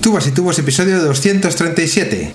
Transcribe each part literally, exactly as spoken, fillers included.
Tubas y Tubos, episodio doscientos treinta y siete.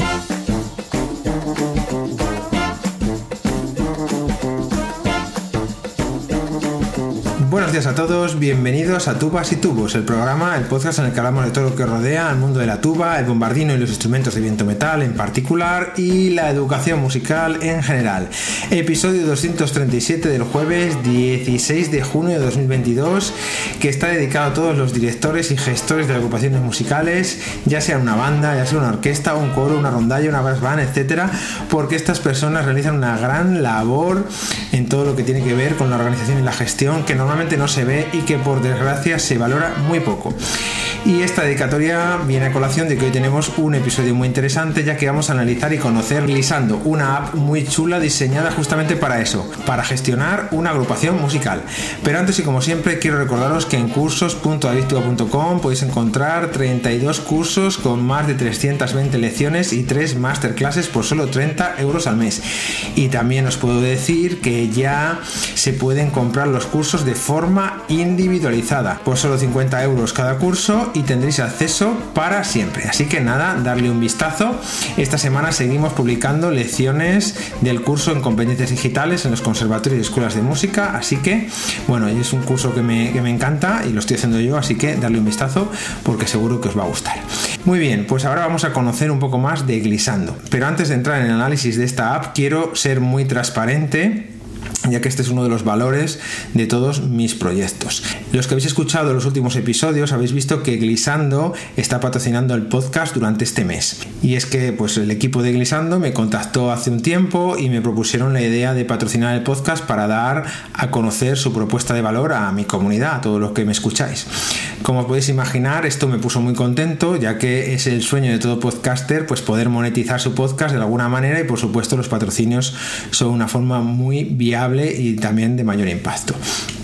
Buenos días a todos, bienvenidos a Tubas y Tubos, el programa, el podcast en el que hablamos de todo lo que rodea al mundo de la tuba, el bombardino y los instrumentos de viento metal en particular y la educación musical en general. Episodio doscientos treinta y siete del jueves dieciséis de junio de dos mil veintidós, que está dedicado a todos los directores y gestores de agrupaciones musicales, ya sea una banda, ya sea una orquesta, un coro, una rondalla, una brass band, etcétera, porque estas personas realizan una gran labor en todo lo que tiene que ver con la organización y la gestión, que normalmente no se ve y que por desgracia se valora muy poco. Y esta dedicatoria viene a colación de que hoy tenemos un episodio muy interesante, ya que vamos a analizar y conocer Glissando, una app muy chula diseñada justamente para eso, para gestionar una agrupación musical. Pero antes y como siempre quiero recordaros que en cursos punto adictua punto com podéis encontrar treinta y dos cursos con más de trescientas veinte lecciones y tres masterclasses por solo treinta euros al mes. Y también os puedo decir que ya se pueden comprar los cursos de forma individualizada por solo cincuenta euros cada curso y tendréis acceso para siempre. Así que nada, darle un vistazo. Esta semana seguimos publicando lecciones del curso en competencias digitales en los conservatorios y escuelas de música, así que bueno, es un curso que me, que me encanta y lo estoy haciendo yo, así que darle un vistazo porque seguro que os va a gustar. Muy bien, pues ahora vamos a conocer un poco más de Glissando, pero antes de entrar en el análisis de esta app quiero ser muy transparente, ya que este es uno de los valores de todos mis proyectos. Los que habéis escuchado los últimos episodios habéis visto que Glissando está patrocinando el podcast durante este mes. Y es que pues el equipo de Glissando me contactó hace un tiempo y me propusieron la idea de patrocinar el podcast para dar a conocer su propuesta de valor a mi comunidad, a todos los que me escucháis. Como podéis imaginar, esto me puso muy contento, ya que es el sueño de todo podcaster pues poder monetizar su podcast de alguna manera, y por supuesto los patrocinios son una forma muy viable y también de mayor impacto.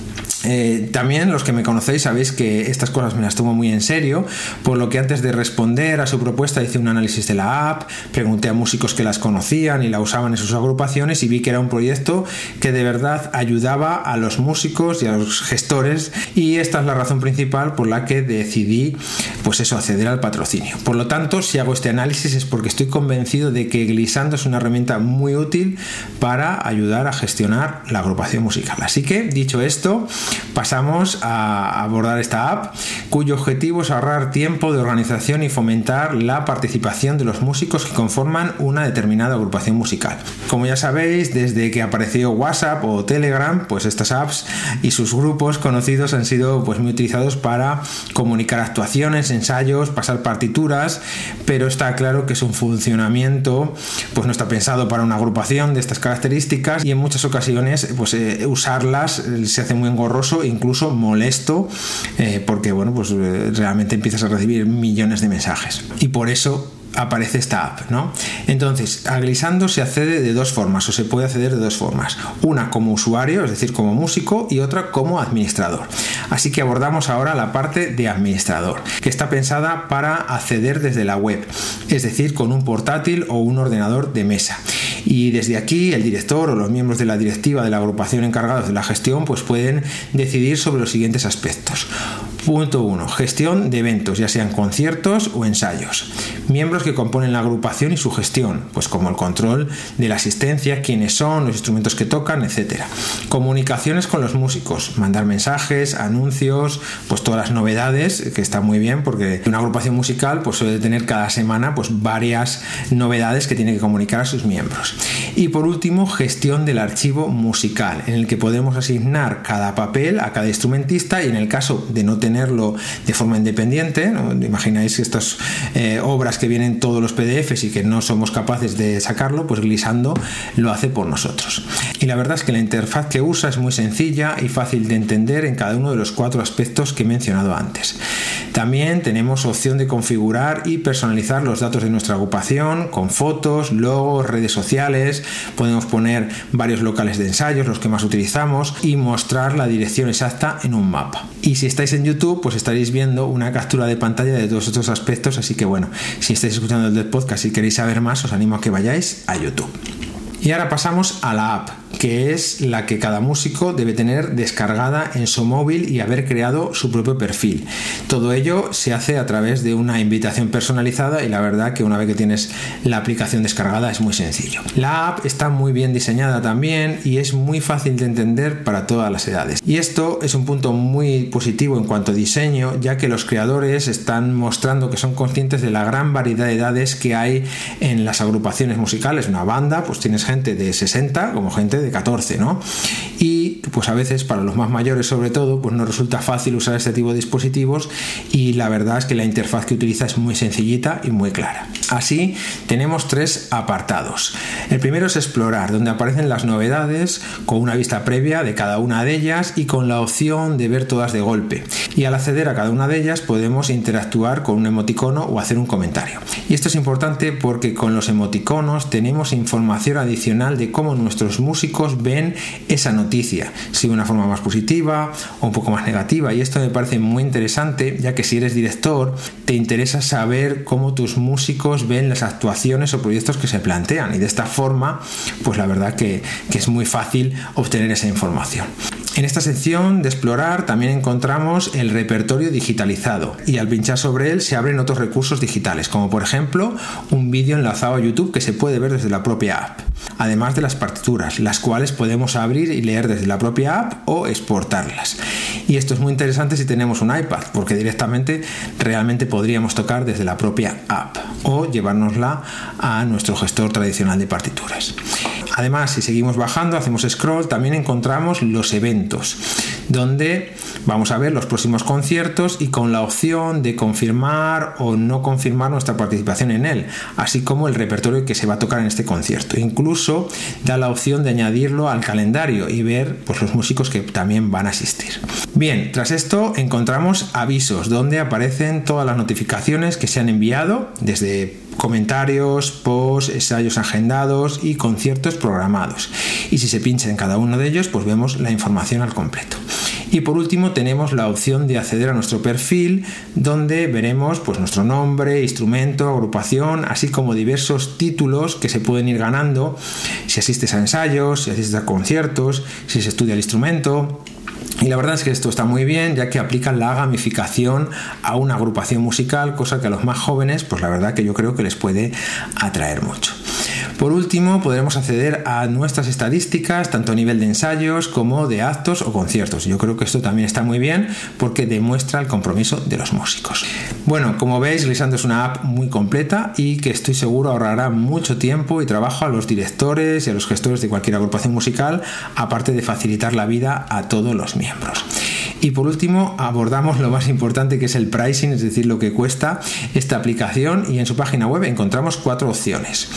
Eh, también los que me conocéis sabéis que estas cosas me las tomo muy en serio, por lo que antes de responder a su propuesta hice un análisis de la app, pregunté a músicos que las conocían y la usaban en sus agrupaciones y vi que era un proyecto que de verdad ayudaba a los músicos y a los gestores, y esta es la razón principal por la que decidí pues eso, acceder al patrocinio. Por lo tanto, si hago este análisis es porque estoy convencido de que Glissando es una herramienta muy útil para ayudar a gestionar la agrupación musical. Así que, dicho esto, pasamos a abordar esta app, cuyo objetivo es ahorrar tiempo de organización y fomentar la participación de los músicos que conforman una determinada agrupación musical. Como ya sabéis, desde que apareció WhatsApp o Telegram, pues estas apps y sus grupos conocidos han sido pues muy utilizados para comunicar actuaciones, ensayos, pasar partituras, pero está claro que es un funcionamiento pues no está pensado para una agrupación de estas características, y en muchas ocasiones pues eh, usarlas eh, se hace muy engorroso, incluso molesto, eh, porque bueno, pues eh, realmente empiezas a recibir millones de mensajes, y por eso aparece esta app, ¿no? Entonces, a Glissando se accede de dos formas, o se puede acceder de dos formas: una como usuario, es decir, como músico, y otra como administrador. Así que abordamos ahora la parte de administrador, que está pensada para acceder desde la web, es decir, con un portátil o un ordenador de mesa. Y desde aquí el director o los miembros de la directiva de la agrupación encargados de la gestión pues pueden decidir sobre los siguientes aspectos. Punto uno. Gestión de eventos, ya sean conciertos o ensayos. Miembros que componen la agrupación y su gestión, pues como el control de la asistencia, quiénes son, los instrumentos que tocan, etcétera. Comunicaciones con los músicos, mandar mensajes, anuncios, pues todas las novedades, que está muy bien porque una agrupación musical pues suele tener cada semana pues varias novedades que tiene que comunicar a sus miembros. Y por último, gestión del archivo musical, en el que podemos asignar cada papel a cada instrumentista, y en el caso de no tener tenerlo de forma independiente, ¿no? Imagináis estas eh, obras que vienen todos los P D Fs y que no somos capaces de sacarlo, pues Glissando lo hace por nosotros. Y la verdad es que la interfaz que usa es muy sencilla y fácil de entender en cada uno de los cuatro aspectos que he mencionado antes. También tenemos opción de configurar y personalizar los datos de nuestra agrupación con fotos, logos, redes sociales. Podemos poner varios locales de ensayos, los que más utilizamos, y mostrar la dirección exacta en un mapa. Y si estáis en YouTube, pues estaréis viendo una captura de pantalla de todos estos aspectos, así que bueno, si estáis escuchando el del podcast y queréis saber más, os animo a que vayáis a YouTube. Y ahora pasamos a la app, que es la que cada músico debe tener descargada en su móvil y haber creado su propio perfil. Todo ello se hace a través de una invitación personalizada y la verdad que una vez que tienes la aplicación descargada es muy sencillo. La app está muy bien diseñada también y es muy fácil de entender para todas las edades. Y esto es un punto muy positivo en cuanto a diseño, ya que los creadores están mostrando que son conscientes de la gran variedad de edades que hay en las agrupaciones musicales. Una banda, pues tienes gente de sesenta como gente de catorce, ¿no? Y pues a veces para los más mayores sobre todo pues no resulta fácil usar este tipo de dispositivos y la verdad es que la interfaz que utiliza es muy sencillita y muy clara. Así tenemos tres apartados. El primero es explorar, donde aparecen las novedades con una vista previa de cada una de ellas y con la opción de ver todas de golpe. Y al acceder a cada una de ellas podemos interactuar con un emoticono o hacer un comentario. Y esto es importante porque con los emoticonos tenemos información adicional de cómo nuestros músicos ven esa noticia, si de una forma más positiva o un poco más negativa, y esto me parece muy interesante, ya que si eres director te interesa saber cómo tus músicos ven las actuaciones o proyectos que se plantean, y de esta forma pues la verdad que, que es muy fácil obtener esa información. En esta sección de explorar también encontramos el repertorio digitalizado y al pinchar sobre él se abren otros recursos digitales, como por ejemplo un vídeo enlazado a YouTube que se puede ver desde la propia app, además de las partituras, las cuales podemos abrir y leer desde la propia app o exportarlas. Y esto es muy interesante si tenemos un iPad, porque directamente realmente podríamos tocar desde la propia app o llevárnosla a nuestro gestor tradicional de partituras. Además, si seguimos bajando, hacemos scroll, también encontramos los eventos, donde vamos a ver los próximos conciertos y con la opción de confirmar o no confirmar nuestra participación en él, así como el repertorio que se va a tocar en este concierto. Incluso da la opción de añadirlo al calendario y ver pues, los músicos que también van a asistir. Bien, tras esto encontramos avisos, donde aparecen todas las notificaciones que se han enviado, desde comentarios, posts, ensayos agendados y conciertos programados. Y si se pincha en cada uno de ellos, pues vemos la información al completo. Y por último tenemos la opción de acceder a nuestro perfil, donde veremos pues, nuestro nombre, instrumento, agrupación, así como diversos títulos que se pueden ir ganando si asistes a ensayos, si asistes a conciertos, si se estudia el instrumento. Y la verdad es que esto está muy bien, ya que aplica la gamificación a una agrupación musical, cosa que a los más jóvenes, pues la verdad que yo creo que les puede atraer mucho. Por último, podremos acceder a nuestras estadísticas, tanto a nivel de ensayos como de actos o conciertos. Yo creo que esto también está muy bien porque demuestra el compromiso de los músicos. Bueno, como veis, Glissando es una app muy completa y que estoy seguro ahorrará mucho tiempo y trabajo a los directores y a los gestores de cualquier agrupación musical, aparte de facilitar la vida a todos los miembros. Y por último abordamos lo más importante, que es el pricing, es decir, lo que cuesta esta aplicación, y en su página web encontramos cuatro opciones.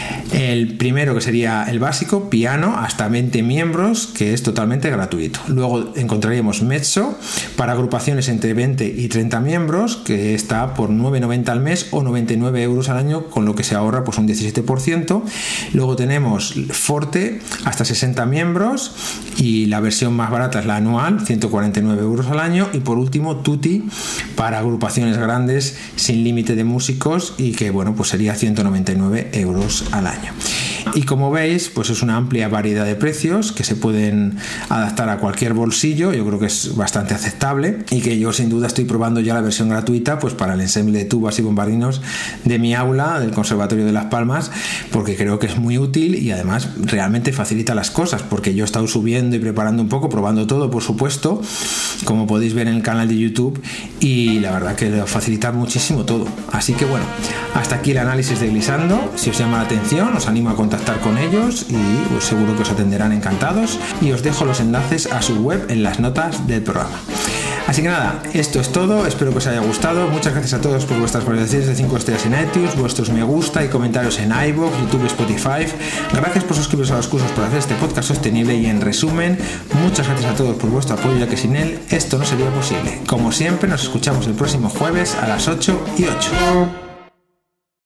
El primero, que sería el básico, piano, hasta veinte miembros, que es totalmente gratuito. Luego encontraríamos mezzo, para agrupaciones entre veinte y treinta miembros, que está por nueve noventa al mes o noventa y nueve euros al año, con lo que se ahorra pues un diecisiete por ciento. Luego tenemos forte, hasta sesenta miembros, y la versión más barata es la anual, ciento cuarenta y nueve euros al año. Y por último tutti, para agrupaciones grandes sin límite de músicos, y que bueno pues sería ciento noventa y nueve euros al año. Y como veis, pues es una amplia variedad de precios que se pueden adaptar a cualquier bolsillo. Yo creo que es bastante aceptable, y que yo sin duda estoy probando ya la versión gratuita pues para el ensemble de tubas y bombardinos de mi aula del Conservatorio de Las Palmas, porque creo que es muy útil y además realmente facilita las cosas, porque yo he estado subiendo y preparando un poco, probando todo, por supuesto, como podéis ver en el canal de YouTube, y la verdad que facilita muchísimo todo. Así que bueno, hasta aquí el análisis de Glissando. Si os llama la atención, os animo a contactar con ellos y pues, seguro que os atenderán encantados, y os dejo los enlaces a su web en las notas del programa. Así que nada, esto es todo, espero que os haya gustado. Muchas gracias a todos por vuestras valoraciones de cinco estrellas en iTunes, vuestros me gusta y comentarios en iVoox, YouTube, Spotify. Gracias por suscribiros a los cursos para hacer este podcast sostenible, y en resumen, muchas gracias a todos por vuestro apoyo, ya que sin él esto no sería posible. Como siempre, nos escuchamos el próximo jueves a las ocho y ocho.